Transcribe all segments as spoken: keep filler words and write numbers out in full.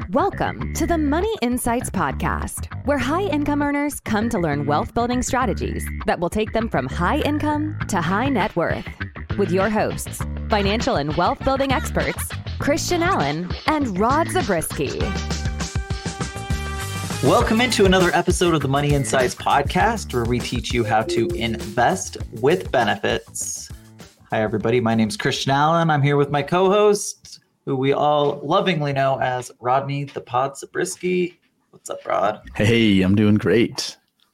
Welcome to the Money Insights Podcast, where high-income earners come to learn wealth-building strategies that will take them from high income to high net worth. With your hosts, financial and wealth-building experts, Christian Allen and Rod Zabriskie. Welcome into another episode of the Money Insights Podcast, where we teach you how to invest with benefits. Hi, everybody. My name's Christian Allen. I'm here with my co-host, who we all lovingly know as Rodney the Pod Zabriskie. What's up, Rod? Hey, I'm doing great.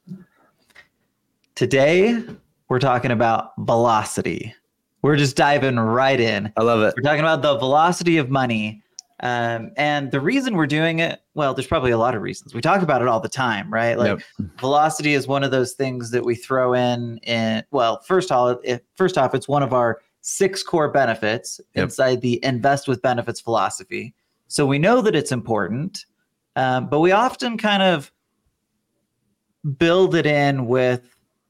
Today, we're talking about velocity. We're just diving right in. I love it. We're talking about the velocity of money. Um, and the reason we're doing it, well, there's probably a lot of reasons. We talk about it all the time, right? Like yep. Velocity is one of those things that we throw in, in well, first off, if, first off, it's one of our six core benefits yep. inside the invest with benefits philosophy. So we know that it's important, um, but we often kind of build it in with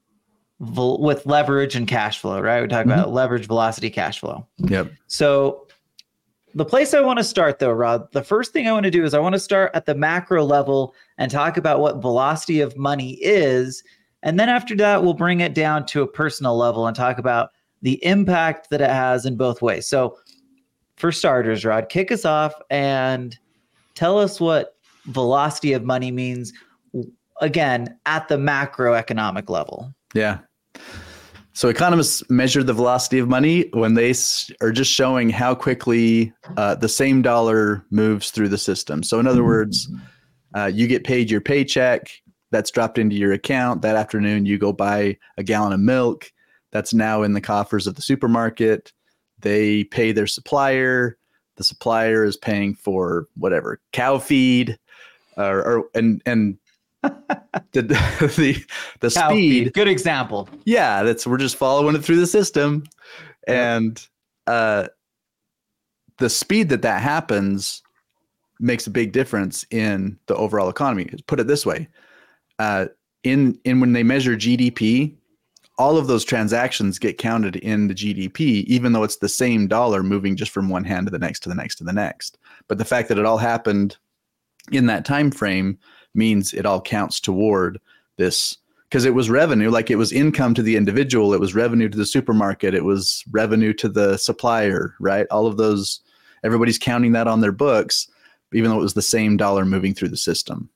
with leverage and cash flow, right? We talk mm-hmm. about leverage, velocity, cash flow. Yep. So the place I want to start, though, Rod, the first thing I want to do is I want to start at the macro level and talk about what velocity of money is. And then after that, we'll bring it down to a personal level and talk about the impact that it has in both ways. So for starters, Rod, kick us off and tell us what velocity of money means, again, at the macroeconomic level. Yeah. So economists measure the velocity of money when they are just showing how quickly uh, the same dollar moves through the system. So in other words, uh, you get paid your paycheck, that's dropped into your account. That afternoon, you go buy a gallon of milk. That's now in the coffers of the supermarket. They pay their supplier. The supplier is paying for whatever, cow feed, or, or and and the the the cow speed. Feed. Good example. Yeah, that's we're just following it through the system, and uh, the speed that that happens makes a big difference in the overall economy. Put it this way, uh, in in when they measure G D P, all of those transactions get counted in the G D P, even though it's the same dollar moving just from one hand to the next to the next to the next. But the fact that it all happened in that time frame means it all counts toward this, because it was revenue, like it was income to the individual, it was revenue to the supermarket, it was revenue to the supplier, right? All of those, everybody's counting that on their books, even though it was the same dollar moving through the system.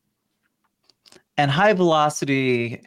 And high velocity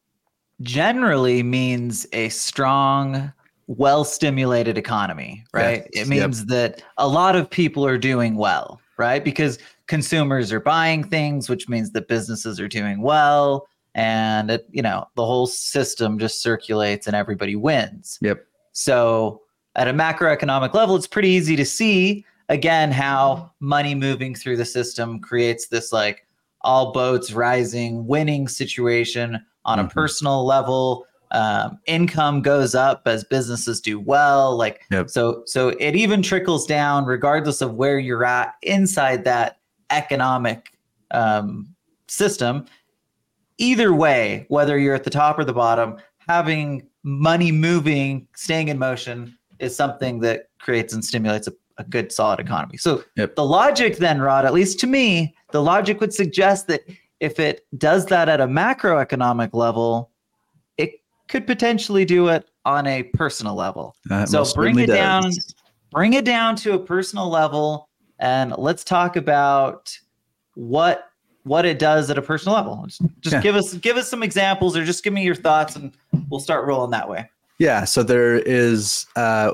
generally means a strong, well-stimulated economy, right? Yeah. It means yep. that a lot of people are doing well, right? Because consumers are buying things, which means that businesses are doing well, and it, you know, the whole system just circulates and everybody wins. Yep. So at a macroeconomic level, it's pretty easy to see, again, how money moving through the system creates this like all boats rising, winning situation on a mm-hmm. personal level. Um, income goes up as businesses do well. Like, yep. so, so it even trickles down regardless of where you're at inside that economic um, system. Either way, whether you're at the top or the bottom, having money moving, staying in motion is something that creates and stimulates a, a good, solid economy. So yep. the logic then, Rod, at least to me, the logic would suggest that if it does that at a macroeconomic level, it could potentially do it on a personal level. That so bring it does. down, bring it down to a personal level, and let's talk about what what it does at a personal level. Just, just yeah. give us give us some examples, or just give me your thoughts, and we'll start rolling that way. Yeah. So there is. Uh,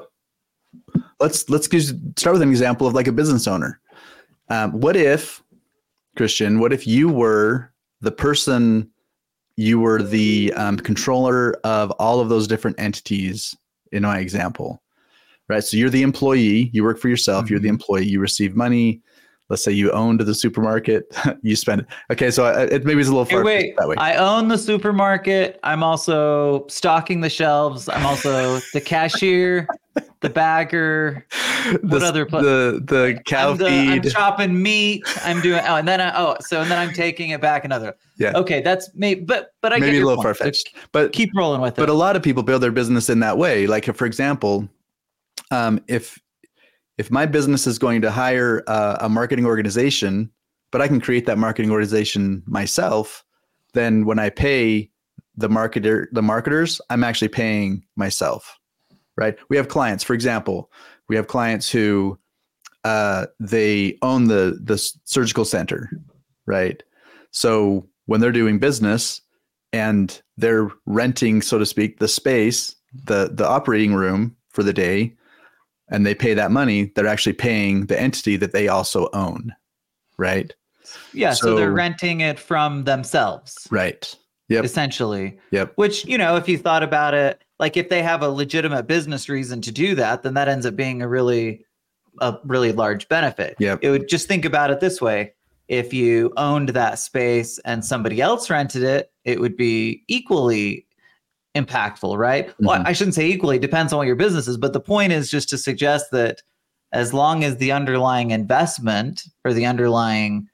let's let's start with an example of like a business owner. Um, what if, Christian, what if you were the person, you were the um, controller of all of those different entities in my example, right? So you're the employee, you work for yourself, mm-hmm. you're the employee, you receive money. Let's say you owned the supermarket, you spend it. Okay, so it maybe it's a little far hey, wait, that way. I own the supermarket. I'm also stocking the shelves. I'm also the cashier, the bagger. What the, other pl- the the cow I'm the, feed? I'm chopping meat. I'm doing oh, and then I, oh, so and then I'm taking it back another. Yeah. Okay, that's maybe, but but I maybe get your a little far point. fetched, but keep rolling with it. But a lot of people build their business in that way. Like, if, for example, um, if if my business is going to hire uh, a marketing organization but I can create that marketing organization myself. Then when I pay the marketer, the marketers, I'm actually paying myself, right? We have clients, for example, we have clients who uh, they own the the surgical center, right? So when they're doing business and they're renting, so to speak, the space, the the operating room for the day, and they pay that money, they're actually paying the entity that they also own, right? Yeah, so, so they're renting it from themselves. Right. Yep. Essentially. Yep. Which, you know, if you thought about it, like if they have a legitimate business reason to do that, then that ends up being a really, a really large benefit. Yep. It would just think about it this way. If you owned that space and somebody else rented it, it would be equally impactful, right? Mm-hmm. Well, I shouldn't say equally, it depends on what your business is, but the point is just to suggest that as long as the underlying investment or the underlying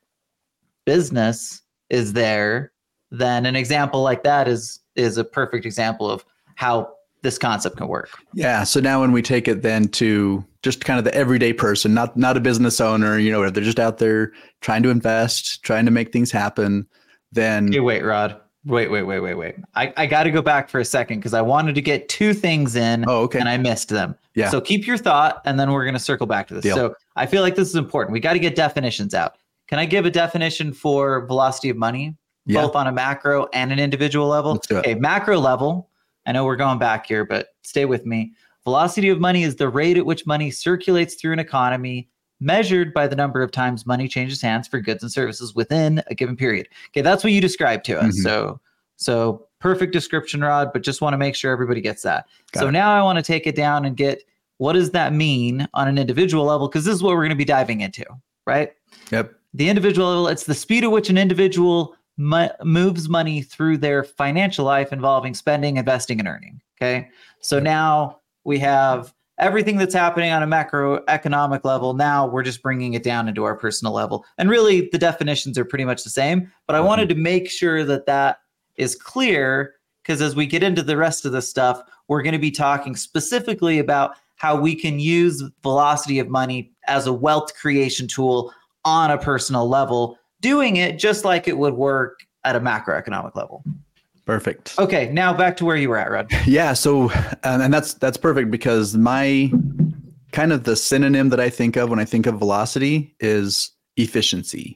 business is there, then an example like that is is a perfect example of how this concept can work. Yeah. So now when we take it then to just kind of the everyday person, not not a business owner, you know, they're just out there trying to invest, trying to make things happen, then... Hey, wait, Rod. Wait, wait, wait, wait, wait. I, I got to go back for a second because I wanted to get two things in oh, okay. and I missed them. Yeah. So keep your thought and then we're going to circle back to this. Deal. So I feel like this is important. We got to get definitions out. Can I give a definition for velocity of money, yeah. both on a macro and an individual level? Let's do it. Okay, macro level. I know we're going back here, but stay with me. Velocity of money is the rate at which money circulates through an economy measured by the number of times money changes hands for goods and services within a given period. Okay, that's what you described to us. Mm-hmm. So, so perfect description, Rod, but just want to make sure everybody gets that. Got so it. Now I want to take it down and get, what does that mean on an individual level? Because this is what we're going to be diving into, right? Yep. The individual level, it's the speed at which an individual mo- moves money through their financial life involving spending, investing, and earning. Okay. So yep. Now we have everything that's happening on a macroeconomic level. Now we're just bringing it down into our personal level. And really the definitions are pretty much the same, but I mm-hmm. wanted to make sure that that is clear because as we get into the rest of the stuff, we're going to be talking specifically about how we can use velocity of money as a wealth creation tool on a personal level, doing it just like it would work at a macroeconomic level. Perfect. Okay, now back to where you were at, Rod. Yeah, so um, and that's that's perfect because my kind of the synonym that I think of when I think of velocity is efficiency.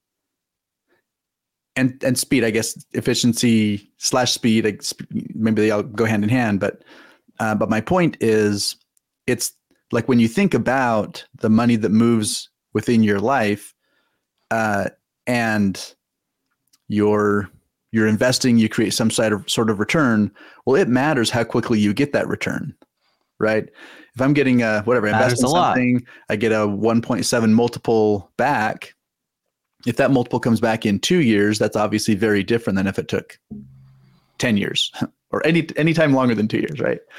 And and speed, I guess efficiency slash speed, maybe they all go hand in hand, but uh, but my point is it's like when you think about the money that moves within your life uh, and you're you're investing, you create some sort of sort of return. Well, it matters how quickly you get that return, right? If I'm getting a whatever, invest in something, I get a one point seven multiple back. If that multiple comes back in two years, that's obviously very different than if it took ten years or any any time longer than two years, right?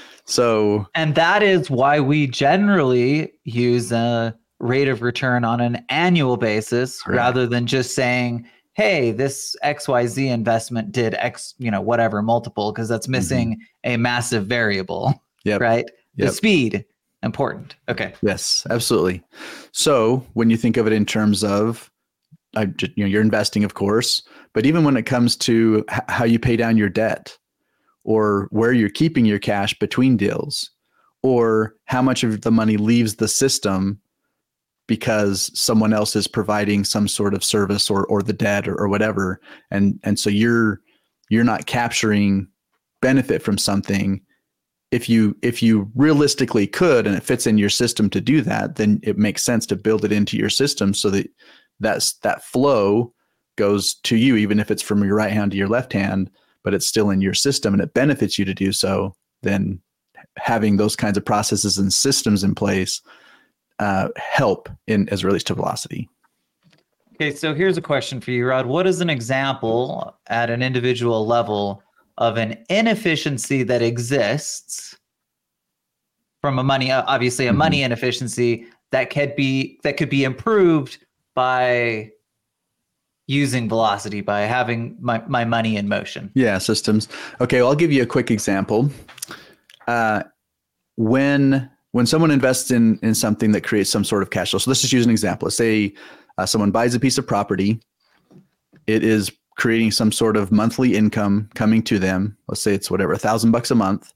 So, and that is why we generally use a rate of return on an annual basis right. rather than just saying, hey, this X Y Z investment did X, you know, whatever multiple, because that's missing mm-hmm. a massive variable, yep. right? Yep. The speed, important. Okay. Yes, absolutely. So when you think of it in terms of, uh, you know, you're investing, of course, but even when it comes to h- how you pay down your debt or where you're keeping your cash between deals or how much of the money leaves the system because someone else is providing some sort of service or or the debt or, or whatever. And and so you're you're not capturing benefit from something. If you if you realistically could and it fits in your system to do that, then it makes sense to build it into your system so that that's that flow goes to you, even if it's from your right hand to your left hand, but it's still in your system and it benefits you to do so. Then having those kinds of processes and systems in place Uh, help in as it relates to velocity. Okay, so here's a question for you, Rod. What is an example at an individual level of an inefficiency that exists from a money, obviously a mm-hmm. money inefficiency that could be that could be improved by using velocity, by having my, my money in motion? Yeah, systems. Okay, well, I'll give you a quick example. Uh, when When someone invests in in something that creates some sort of cash flow, so let's just use an example. Let's say Uh, someone buys a piece of property. It is creating some sort of monthly income coming to them. Let's say it's whatever, a thousand bucks a month.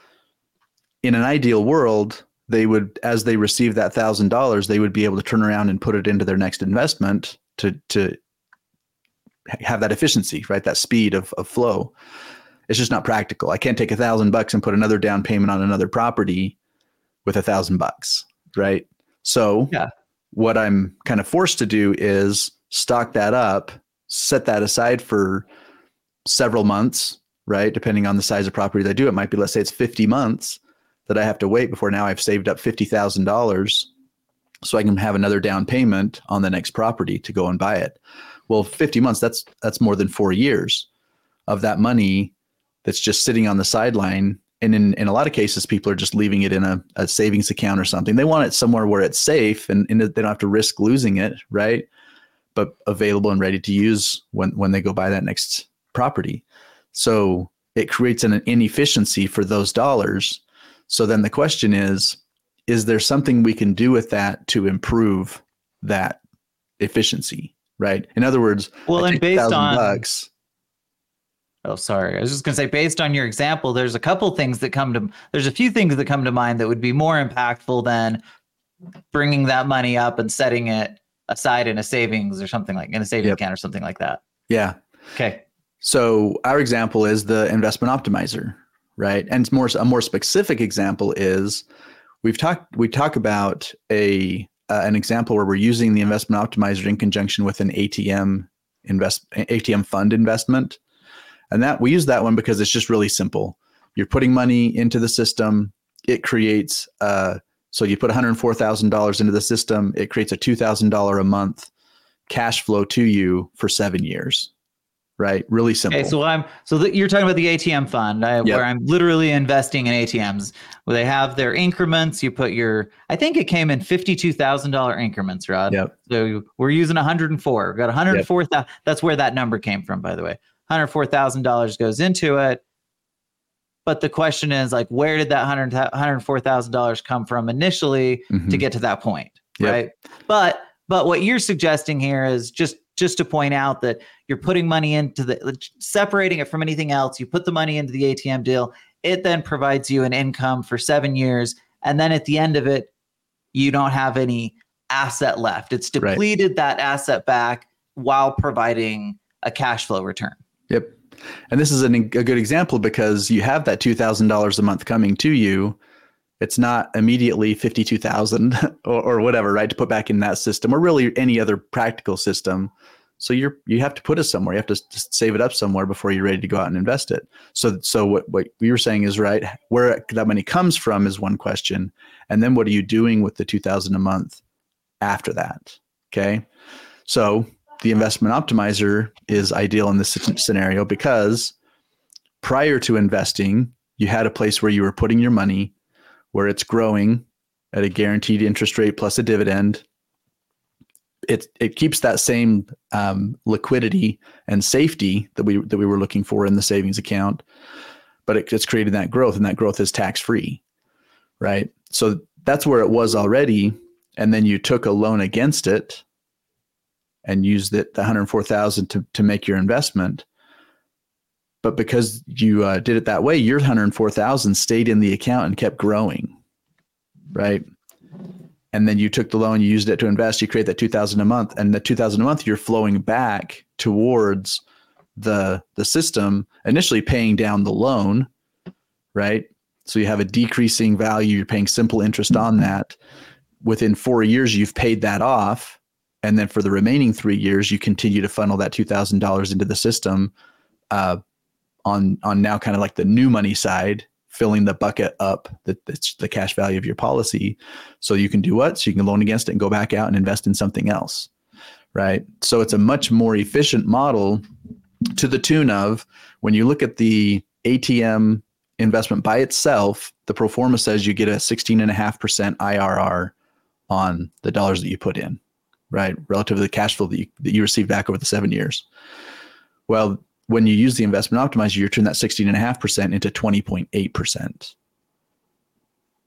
In an ideal world, they would, as they receive that thousand dollars, they would be able to turn around and put it into their next investment to to have that efficiency, right? That speed of, of flow. It's just not practical. I can't take a thousand bucks and put another down payment on another property with a thousand bucks, right? So yeah. What I'm kind of forced to do is stock that up, set that aside for several months, right? Depending on the size of property that I do, it might be, let's say it's fifty months that I have to wait before now I've saved up fifty thousand dollars so I can have another down payment on the next property to go and buy it. Well, fifty months, that's that's more than four years of that money that's just sitting on the sideline. And in, in a lot of cases, people are just leaving it in a, a savings account or something. They want it somewhere where it's safe and, and they don't have to risk losing it, right? But available and ready to use when, when they go buy that next property. So it creates an inefficiency for those dollars. So then the question is, is there something we can do with that to improve that efficiency, right? In other words, well, and based on bucks. Oh, sorry. I was just going to say, based on your example, there's a couple things that come to, there's a few things that come to mind that would be more impactful than bringing that money up and setting it aside in a savings or something like in a savings yep. account or something like that. Yeah. Okay. So our example is the investment optimizer, right? And it's more, a more specific example is we've talked, we talk about a, uh, an example where we're using the investment optimizer in conjunction with an A T M invest, A T M fund investment. And that we use that one because it's just really simple. You're putting money into the system. It creates, uh, so you put one hundred four thousand dollars into the system. It creates a two thousand dollars a month cash flow to you for seven years, right? Really simple. Okay, so I'm so that you're talking about the A T M fund, I, yep. where I'm literally investing in A T Ms where they have their increments. You put your, I think it came in fifty-two thousand dollars increments, Rod. Yep. So we're using one hundred four. We've got one hundred four thousand. Yep. That's where that number came from, by the way. one hundred four thousand dollars goes into it. But the question is, like, where did that one hundred four thousand dollars come from initially mm-hmm. to get to that point, yep. right? But but what you're suggesting here is just just to point out that you're putting money into the, separating it from anything else. You put the money into the A T M deal. It then provides you an income for seven years. And then at the end of it, you don't have any asset left. It's depleted right. that asset back while providing a cash flow return. Yep. And this is an, a good example because you have that two thousand dollars a month coming to you. It's not immediately fifty-two thousand dollars or, or whatever, right? To put back in that system or really any other practical system. So you're, you have to put it somewhere. You have to just save it up somewhere before you're ready to go out and invest it. So, so what, what we were saying is right. Where that money comes from is one question. And then what are you doing with the two thousand dollars a month after that? Okay. So the investment optimizer is ideal in this scenario because prior to investing, you had a place where you were putting your money, where it's growing at a guaranteed interest rate plus a dividend. It it keeps that same um, liquidity and safety that we that we were looking for in the savings account, but it, it's created that growth, and that growth is tax free, right? So that's where it was already, and then you took a loan against it and used it, the one hundred four thousand dollars to, to make your investment. But because you uh, did it that way, your one hundred four thousand dollars stayed in the account and kept growing, right? And then you took the loan, you used it to invest, you create that two thousand dollars a month, and the two thousand dollars a month, you're flowing back towards the, the system, initially paying down the loan, right? So you have a decreasing value, you're paying simple interest on that. Within four years, you've paid that off. And then for the remaining three years, you continue to funnel that two thousand dollars into the system uh, on on now kind of like the new money side, filling the bucket up, that that's the cash value of your policy. So you can do what? So you can loan against it and go back out and invest in something else, right? So it's a much more efficient model to the tune of when you look at the A T M investment by itself, the pro forma says you get a sixteen point five percent I R R on the dollars that you put in. Right, relative to the cash flow that you, that you receive back over the seven years. Well, when you use the investment optimizer, you turn that sixteen point five percent into twenty point eight percent.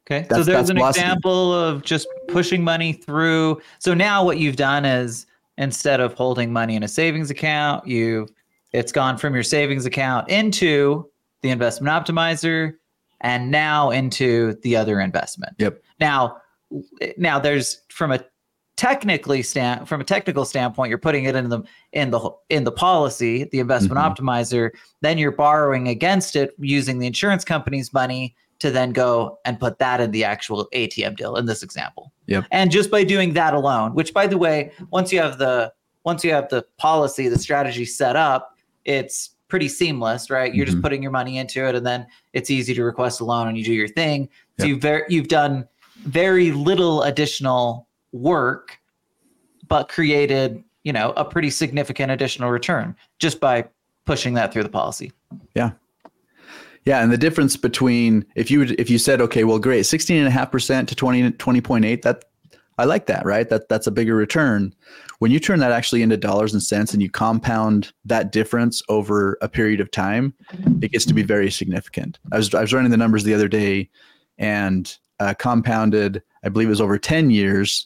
Okay. That's, so there's an velocity. example of just pushing money through. So now what you've done is instead of holding money in a savings account, you've it's gone from your savings account into the investment optimizer and now into the other investment. Yep. Now, now there's from a technically stand from a technical standpoint, you're putting it in the in the in the policy, the investment mm-hmm. optimizer. Then you're borrowing against it using the insurance company's money to then go and put that in the actual A T M deal in this example. Yep. And just by doing that alone, which by the way, once you have the once you have the policy, the strategy set up, it's pretty seamless, right? You're mm-hmm. just putting your money into it, and then it's easy to request a loan and you do your thing. So yep. you've ver- you've done very little additional work, but created, you know, a pretty significant additional return just by pushing that through the policy. Yeah. Yeah. And the difference between if you would, if you said, okay, well, great, sixteen and a half percent to twenty, twenty point eight, that I like that, right? That that's a bigger return. When you turn that actually into dollars and cents and you compound that difference over a period of time, it gets to be very significant. I was, I was running the numbers the other day and uh, compounded, I believe it was over ten years.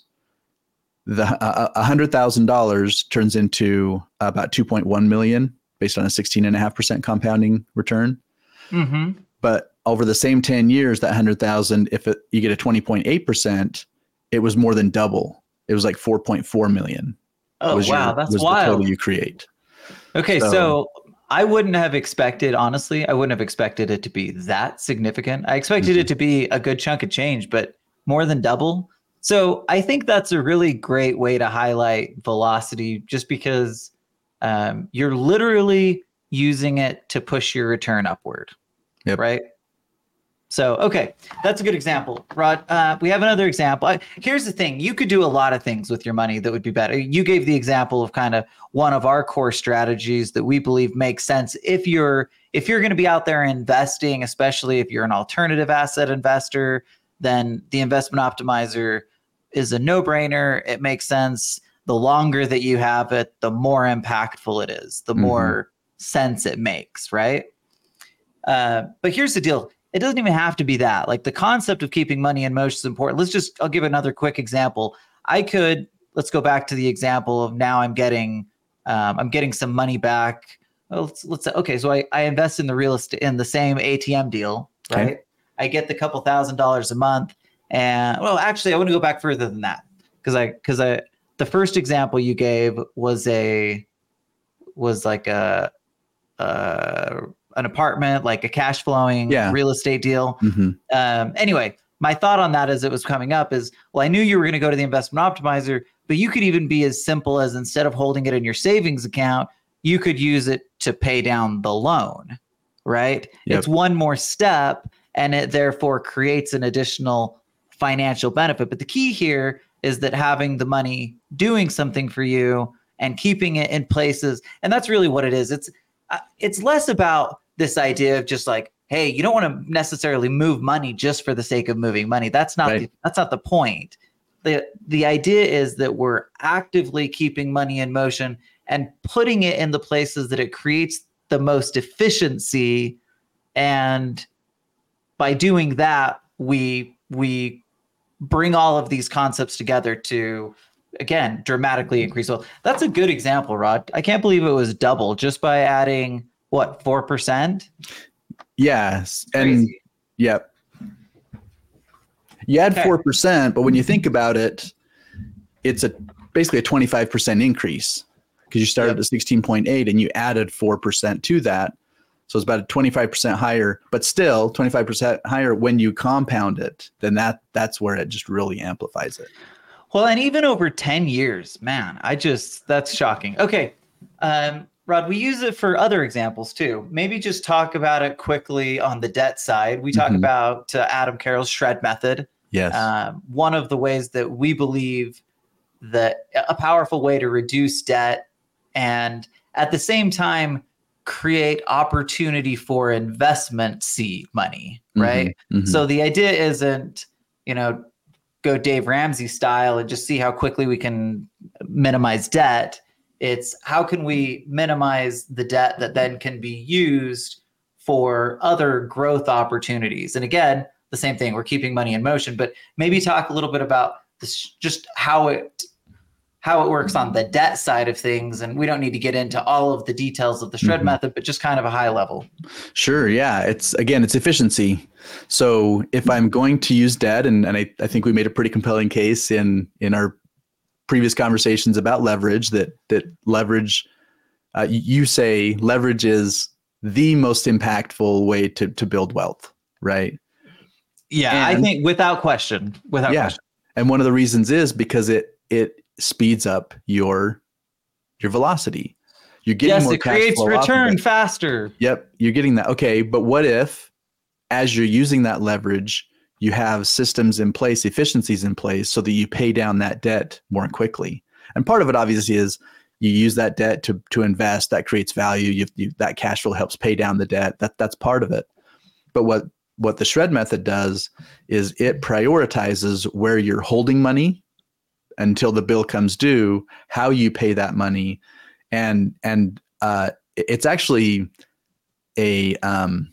The uh, one hundred thousand dollars turns into about two point one million based on a sixteen and a half percent compounding return. Mm-hmm. But over the same ten years, that one hundred thousand, if it, you get a twenty point eight percent, it was more than double. It was like four point four million. Oh, wow. Your, that's was wild. The total you create. Okay. So, so I wouldn't have expected, honestly, I wouldn't have expected it to be that significant. I expected mm-hmm. it to be a good chunk of change, but more than double. So I think that's a really great way to highlight velocity, just because um, you're literally using it to push your return upward. Yep. Right. So, okay, that's a good example, Rod. Uh, we have another example. I, here's the thing. You could do a lot of things with your money that would be better. You gave the example of kind of one of our core strategies that we believe makes sense if you're if you're going to be out there investing, especially if you're an alternative asset investor, then the investment optimizer is a no-brainer. It makes sense. The longer that you have it, the more impactful it is, the mm-hmm. more sense it makes, right? Uh, but here's the deal. It doesn't even have to be that. Like the concept of keeping money in motion is important. Let's just, I'll give another quick example. I could, let's go back to the example of now I'm getting, um, I'm getting some money back. Well, let's, let's say, okay, so I, I invest in the real estate, in the same A T M deal, right? Okay. I get the couple thousand dollars a month. And well, actually, I want to go back further than that because I, because I, the first example you gave was a, was like a, uh, an apartment, like a cash flowing yeah. real estate deal. Mm-hmm. Um, anyway, my thought on that as it was coming up is, well, I knew you were going to go to the investment optimizer, but you could even be as simple as instead of holding it in your savings account, you could use it to pay down the loan, right? Yep. It's one more step and it therefore creates an additional financial benefit. But the key here is that having the money doing something for you and keeping it in places. And that's really what it is. It's, uh, it's less about this idea of just like, hey, you don't want to necessarily move money just for the sake of moving money. That's not, right. the, that's not the point. The, the idea is that we're actively keeping money in motion and putting it in the places that it creates the most efficiency. And by doing that, we, we bring all of these concepts together to, again, dramatically increase. Well, that's a good example, Rod. I can't believe it was double just by adding what, four percent? Yes. And yep. You add okay. four percent, but when you think about it, it's a basically a twenty-five percent increase because you started yep. at sixteen point eight and you added four percent to that. So it's about a twenty-five percent higher, but still twenty-five percent higher when you compound it, then that that's where it just really amplifies it. Well, and even over ten years, man, I just, that's shocking. Okay. Um, Rod, we use it for other examples too. Maybe just talk about it quickly on the debt side. We talk mm-hmm. about uh, Adam Carroll's SHRED method. Yes. Um, one of the ways that we believe that a powerful way to reduce debt and at the same time create opportunity for investment seed money, right? Mm-hmm. Mm-hmm. So the idea isn't, you know, go Dave Ramsey style and just see how quickly we can minimize debt. It's how can we minimize the debt that then can be used for other growth opportunities? And again, the same thing. We're keeping money in motion, but maybe talk a little bit about this, just how it how it works on the debt side of things. And we don't need to get into all of the details of the shred mm-hmm. method, but just kind of a high level. Sure. Yeah. It's again, it's efficiency. So if I'm going to use debt, and, and I, I think we made a pretty compelling case in, in our previous conversations about leverage, that, that leverage, uh, you say leverage is the most impactful way to, to build wealth, right? Yeah. And, I think without question, without yeah. question. And one of the reasons is because it, it, speeds up your your velocity. You're getting yes, more it creates return it. faster. Yep, you're getting that. Okay, but what if, as you're using that leverage, you have systems in place, efficiencies in place, so that you pay down that debt more quickly? And part of it, obviously, is you use that debt to to invest. That creates value. You, you, that cash flow helps pay down the debt. That that's part of it. But what what the shred method does is it prioritizes where you're holding money until the bill comes due, how you pay that money. And, and, uh, it's actually a, um,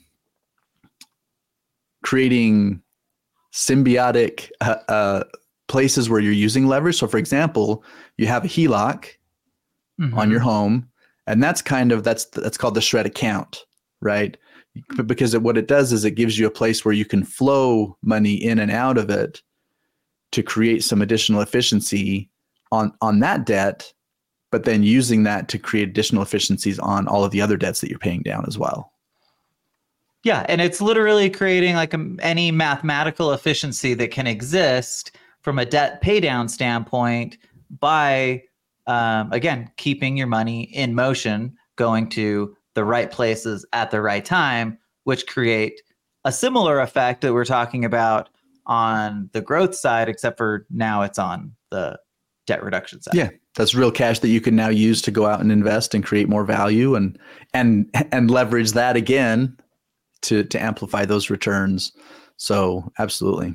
creating symbiotic, uh, uh, places where you're using leverage. So for example, you have a H E L O C mm-hmm. on your home, and that's kind of, that's, that's called the shred account, right? Because it, what it does is it gives you a place where you can flow money in and out of it to create some additional efficiency on, on that debt, but then using that to create additional efficiencies on all of the other debts that you're paying down as well. Yeah. And it's literally creating like a, any mathematical efficiency that can exist from a debt pay down standpoint by, um, again, keeping your money in motion, going to the right places at the right time, which create a similar effect that we're talking about on the growth side, except for now it's on the debt reduction side. Yeah, that's real cash that you can now use to go out and invest and create more value, and and and leverage that again to to amplify those returns. So absolutely.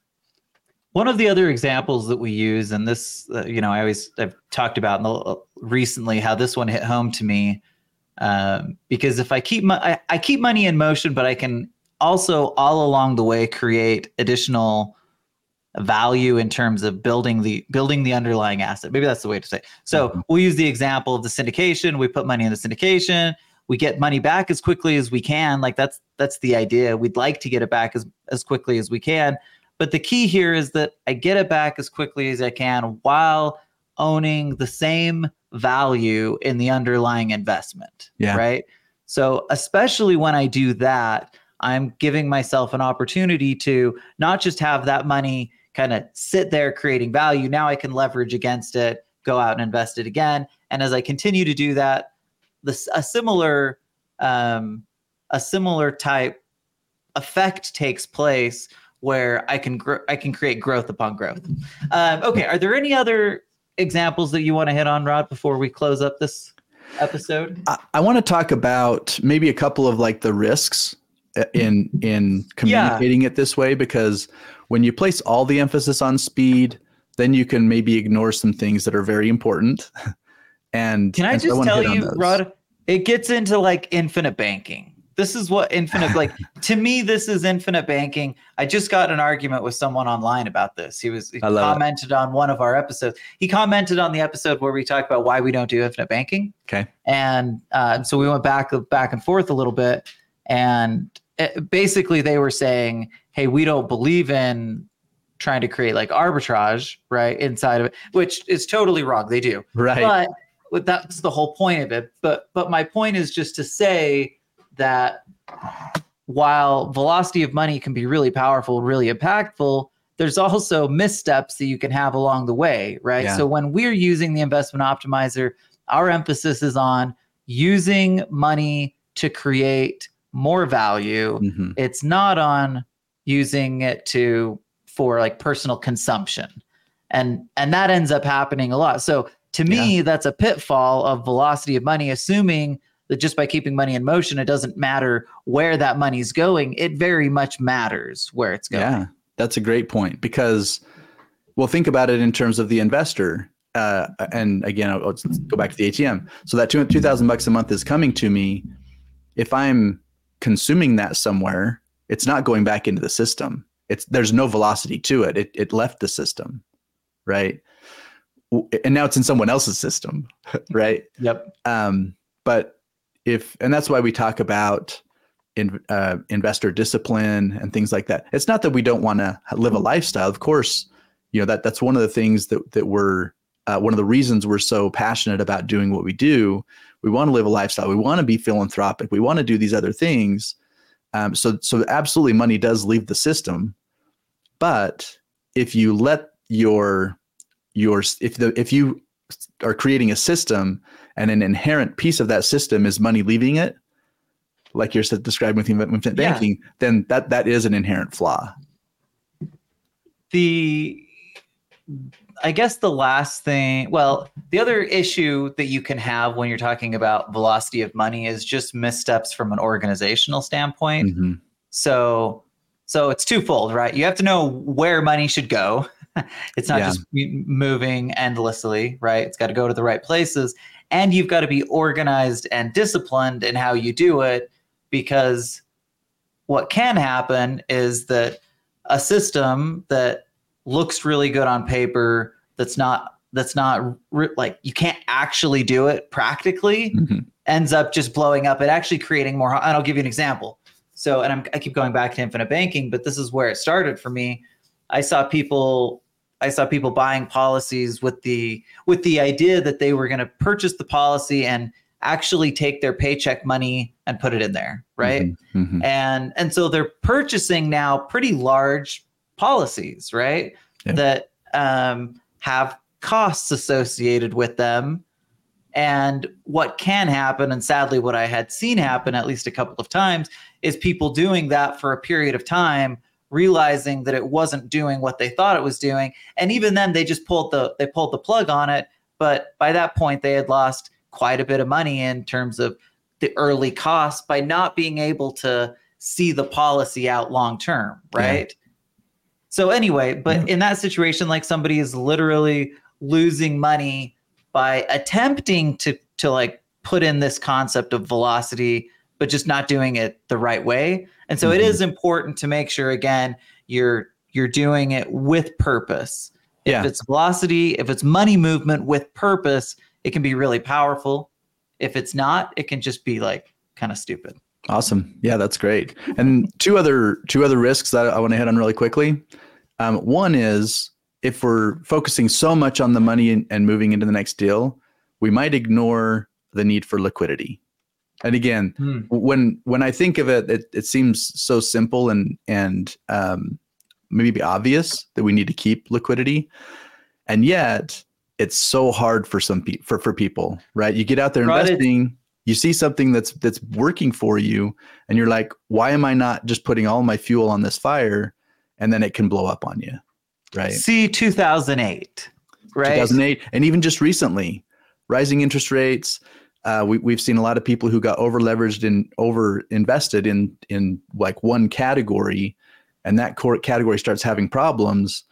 One of the other examples that we use, and this, uh, you know, I always I've talked about in the, recently how this one hit home to me, um, because if I keep my I, I keep money in motion, but I can also all along the way create additional value in terms of building the building the underlying asset. Maybe that's the way to say it. So mm-hmm. we'll use the example of the syndication. We put money in the syndication. We get money back as quickly as we can. Like that's that's the idea. We'd like to get it back as, as quickly as we can. But the key here is that I get it back as quickly as I can while owning the same value in the underlying investment. Yeah. Right. So especially when I do that, I'm giving myself an opportunity to not just have that money kind of sit there creating value. Now I can leverage against it, go out and invest it again. And as I continue to do that, this a similar um, a similar type effect takes place where I can gr- I can create growth upon growth. Um, okay, are there any other examples that you want to hit on, Rod, before we close up this episode? I, I want to talk about maybe a couple of like the risks in in communicating yeah. it this way, because when you place all the emphasis on speed, then you can maybe ignore some things that are very important. And can I and just so I tell you, Rod, it gets into like infinite banking. This is what infinite, like to me, this is infinite banking. I just got in an argument with someone online about this. He was he commented it. on one of our episodes. He commented on the episode where we talked about why we don't do infinite banking. Okay. And uh, so we went back, back and forth a little bit. And it, basically they were saying, hey, we don't believe in trying to create like arbitrage, right, inside of it, which is totally wrong. They do. Right. But that's the whole point of it. But but my point is just to say that while velocity of money can be really powerful, really impactful, there's also missteps that you can have along the way, right? Yeah. So when we're using the investment optimizer, our emphasis is on using money to create more value. Mm-hmm. It's not on using it to for like personal consumption. And and that ends up happening a lot. So to me, yeah. that's a pitfall of velocity of money, assuming that just by keeping money in motion, it doesn't matter where that money's going. It very much matters where it's going. Yeah, that's a great point, because, well, think about it in terms of the investor. Uh, and again, I'll, let's go back to the A T M. So that two thousand bucks a month is coming to me. If I'm consuming that somewhere, it's not going back into the system. it's there's no velocity to it. It it left the system, right? And now it's in someone else's system, right? Yep. Um, but if and that's why we talk about in, uh, investor discipline and things like that. It's not that we don't want to live a lifestyle. Of course, you know that that's one of the things that that we're uh, one of the reasons we're so passionate about doing what we do. We want to live a lifestyle. We want to be philanthropic. We want to do these other things. Um, so so absolutely, money does leave the system. But if you let your your if the if you are creating a system and an inherent piece of that system is money leaving it, like you're describing with investment banking, yeah. then that that is an inherent flaw. The I guess the last thing, well, the other issue that you can have when you're talking about velocity of money is just missteps from an organizational standpoint. Mm-hmm. So, so it's twofold, right? You have to know where money should go. It's not yeah. just moving endlessly, right? It's got to go to the right places, and you've got to be organized and disciplined in how you do it, because what can happen is that a system that looks really good on paper, that's not that's not re- like you can't actually do it practically, mm-hmm. ends up just blowing up and actually creating more. And I'll give you an example. So, and I'm, I keep going back to infinite banking, but this is where it started for me. I saw people, I saw people buying policies with the with the idea that they were going to purchase the policy and actually take their paycheck money and put it in there, right? Mm-hmm. Mm-hmm. And and so they're purchasing now pretty large policies, right? Yeah. That um, have costs associated with them. And what can happen, and sadly what I had seen happen at least a couple of times, is people doing that for a period of time, realizing that it wasn't doing what they thought it was doing. And even then they just pulled the they pulled the plug on it. But by that point, they had lost quite a bit of money in terms of the early costs by not being able to see the policy out long term, right? Yeah. So anyway, but yeah. in that situation, like somebody is literally losing money by attempting to to like put in this concept of velocity, but just not doing it the right way. And so mm-hmm. it is important to make sure, again, you're you're doing it with purpose. If yeah. it's velocity, if it's money movement with purpose, it can be really powerful. If it's not, it can just be like kind of stupid. Awesome. Yeah, that's great. And two other two other risks that I want to hit on really quickly. Um, one is if we're focusing so much on the money and, and moving into the next deal, we might ignore the need for liquidity. And again, hmm. when when I think of it, it, it seems so simple and and um, maybe obvious that we need to keep liquidity, and yet it's so hard for some pe- for for people, right? You get out there right. investing, you see something that's that's working for you, and you're like, why am I not just putting all my fuel on this fire? And then it can blow up on you, right? See two thousand eight, right? two thousand eight, and even just recently, rising interest rates. Uh, we, we've seen a lot of people who got over leveraged and over invested in in like one category, and that core category starts having problems,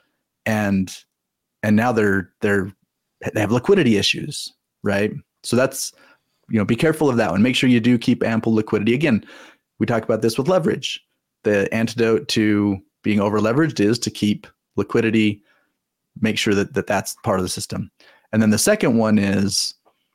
and and now they're they're they have liquidity issues, right? So that's, you know, be careful of that one. Make sure you do keep ample liquidity. Again, we talk about this with leverage. The antidote to being over leveraged is to keep liquidity, make sure that, that that's part of the system. And then the second one is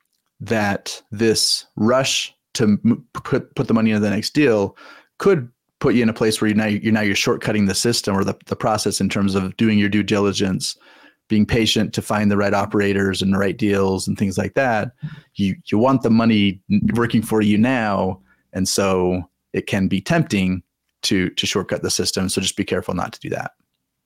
that this rush to m- put put the money into the next deal could put you in a place where you're now you're now you're shortcutting the system or the, the process in terms of doing your due diligence, being patient to find the right operators and the right deals and things like that. You you want the money working for you now, and so it can be tempting to to shortcut the system. So just be careful not to do that.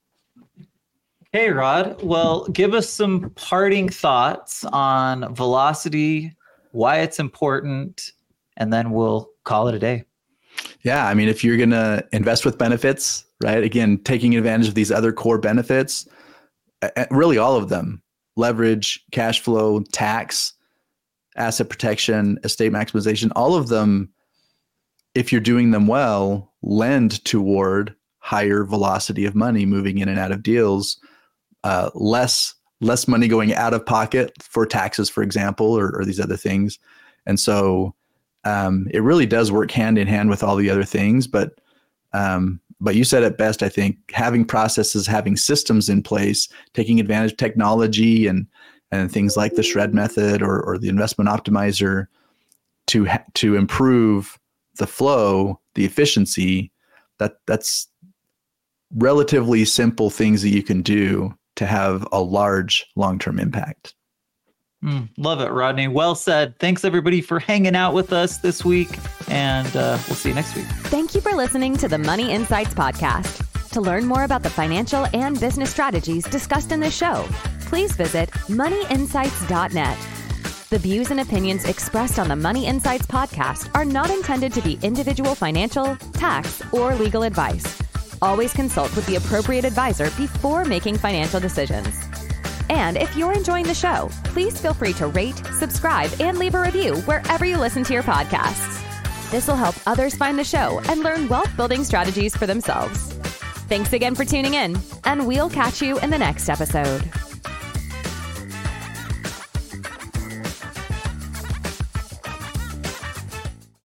Hey, Rod. Well, give us some parting thoughts on velocity, why it's important, and then we'll call it a day. Yeah, I mean, if you're going to invest with benefits, right? Again, taking advantage of these other core benefits, really all of them, leverage, cash flow, tax, asset protection, estate maximization, all of them, if you're doing them well, lend toward higher velocity of money moving in and out of deals, uh, less less money going out of pocket for taxes, for example, or, or these other things. And so um, it really does work hand in hand with all the other things. But um, but you said it best, I think, having processes, having systems in place, taking advantage of technology and and things like the SHRED method or or the investment optimizer to ha- to improve the flow, the efficiency. That that's relatively simple things that you can do to have a large long-term impact. Mm, love it, Rodney. Well said. Thanks everybody for hanging out with us this week, and uh, we'll see you next week. Thank you for listening to the Money Insights Podcast. To learn more about the financial and business strategies discussed in this show, please visit money insights dot net. The views and opinions expressed on the Money Insights Podcast are not intended to be individual financial, tax, or legal advice. Always consult with the appropriate advisor before making financial decisions. And if you're enjoying the show, please feel free to rate, subscribe, and leave a review wherever you listen to your podcasts. This will help others find the show and learn wealth building strategies for themselves. Thanks again for tuning in, and we'll catch you in the next episode.